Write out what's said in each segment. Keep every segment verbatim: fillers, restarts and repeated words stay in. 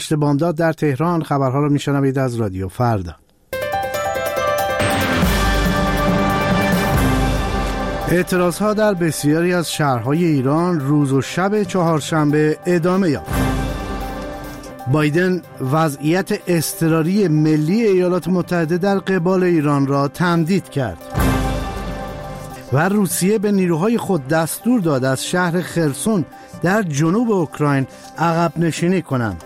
بامداد در تهران. خبرها رو میشنوید از رادیو فردا. اعتراضها در بسیاری از شهرهای ایران روز و شب چهارشنبه ادامه یافت. بایدن وضعیت اضطراری ملی ایالات متحده در قبال ایران را تمدید کرد و روسیه به نیروهای خود دستور داد از شهر خرسون در جنوب اوکراین عقب نشینی کنند.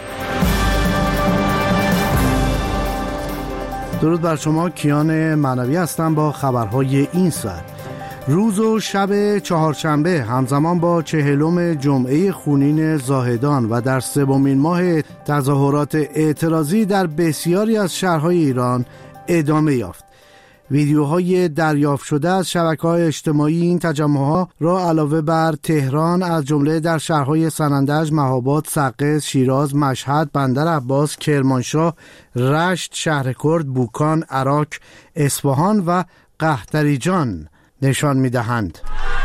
درود بر شما، کیان معنوی هستم با خبرهای این ساعت. روز و شب چهارشنبه همزمان با چهلم جمعه خونین زاهدان و در سومین ماه تظاهرات اعتراضی در بسیاری از شهرهای ایران ادامه یافت. ویدیوهای دریافت شده از شبکه‌های اجتماعی این تجمعها را علاوه بر تهران از جمله در شهرهای سنندج، مهاباد، سقز، شیراز، مشهد، بندر عباس، کرمانشاه، رشت، شهرکرد، بوکان، عراق، اصفهان و قحطریجان نشان می‌دهند.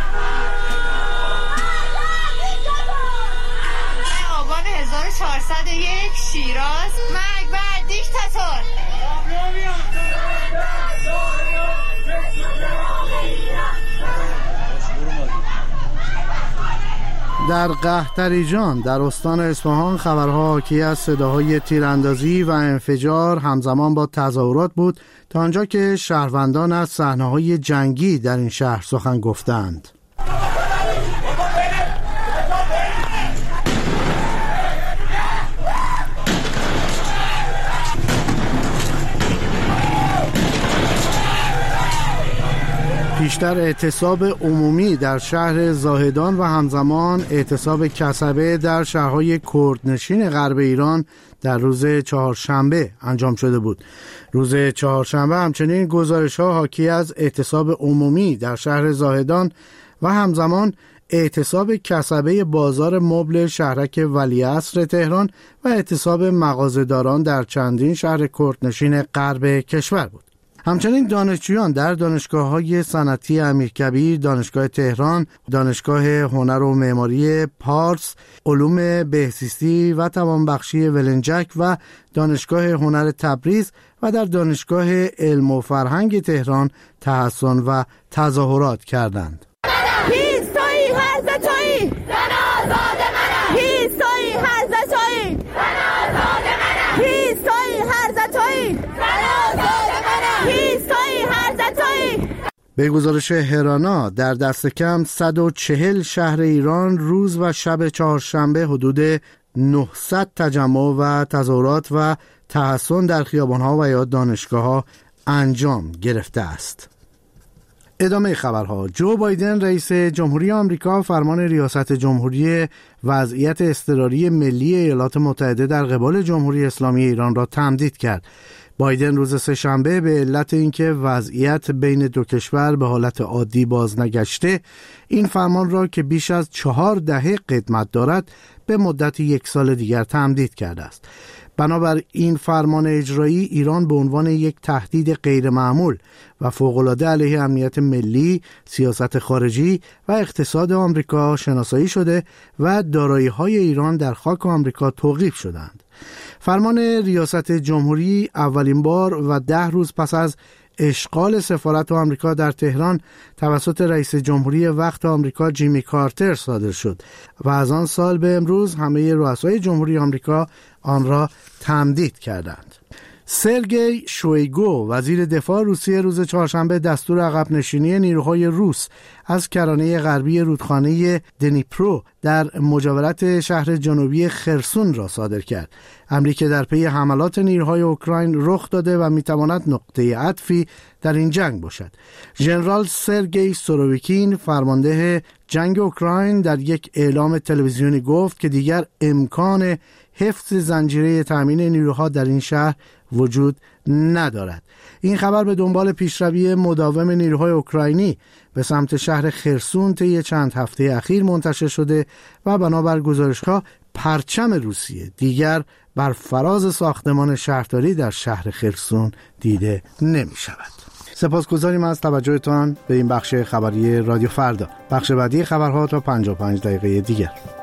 آبان هزار و چهارصد و یک شیراز، مرگ بر دیکتاتور. در قحطریجان در استان اصفهان خبرها حاکی از صداهای تیراندازی و انفجار همزمان با تظاهرات بود تا آنجا که شهروندان از صحنه‌های جنگی در این شهر سخن گفتند. پیشتر اعتصاب عمومی در شهر زاهدان و همزمان اعتصاب کسبه در شهرهای کردنشین غرب ایران در روز چهارشنبه انجام شده بود. روز چهارشنبه همچنین گزارش‌ها حاکی از اعتصاب عمومی در شهر زاهدان و همزمان اعتصاب کسبه بازار مبل شهرک ولیعصر تهران و اعتصاب مغازه‌داران در چندین شهر کردنشین غرب کشور بود. همچنین دانشجویان در دانشگاه‌های صنعتی امیرکبیر، دانشگاه تهران، دانشگاه هنر و معماری پارس، علوم بهزیستی و توانبخشی ولنجک و دانشگاه هنر تبریز و در دانشگاه علم و فرهنگ تهران تحسن و تظاهرات کردند. هیستوی حضرتوی زن آزاد منم، هیستوی حضرتوی زن آزاد منم، هیستوی حضرتوی زن آزاد منم، هیستوی حضرتوی. به گزارش هرانا در دست کم صد و چهل شهر ایران روز و شب چهارشنبه حدود نهصد تجمع و تظاهرات و تحسن در خیابان‌ها و یا دانشگاه‌ها انجام گرفته است. ادامه خبرها. جو بایدن رئیس جمهوری آمریکا فرمان ریاست جمهوری وضعیت اضطراری ملی ایالات متحده در قبال جمهوری اسلامی ایران را تمدید کرد. بایدن روز سه‌شنبه به علت اینکه وضعیت بین دو کشور به حالت عادی باز نگشته، این فرمان را که بیش از چهار دهه قدمت دارد به مدت یک سال دیگر تمدید کرده است. بنابر این فرمان اجرایی، ایران به عنوان یک تهدید غیرمعمول و فوق‌العاده علیه امنیت ملی، سیاست خارجی و اقتصاد آمریکا شناسایی شده و دارایی‌های ایران در خاک آمریکا توقیف شدند. فرمان ریاست جمهوری اولین بار و ده روز پس از اشغال سفارت آمریکا در تهران توسط رئیس جمهوری وقت آمریکا جیمی کارتر صادر شد و از آن سال به امروز همه رؤسای جمهوری آمریکا آن را تمدید کردند. سرگئی شویگو وزیر دفاع روسیه روز چهارشنبه دستور عقب نشینی نیروهای روس از کرانه غربی رودخانه دنیپرو در مجاورت شهر جنوبی خرسون را صادر کرد. امری که در پی حملات نیروهای اوکراین رخ داده و میتواند نقطه عطفی در این جنگ باشد. ژنرال سرگئی سورویکین فرمانده جنگ اوکراین در یک اعلام تلویزیونی گفت که دیگر امکان حفظ زنجیره تامین نیروها در این شهر وجود ندارد. این خبر به دنبال پیشروی مداوم نیروهای اوکراینی به سمت شهر خرسون طی چند هفته اخیر منتشر شده و بنابر گزارش‌ها پرچم روسیه دیگر بر فراز ساختمان شهرداری در شهر خرسون دیده نمی شود. سپاسگزاریم از توجهتان به این بخش خبری رادیو فردا. بخش بعدی خبرها تا پنجاه و پنج دقیقه دیگر.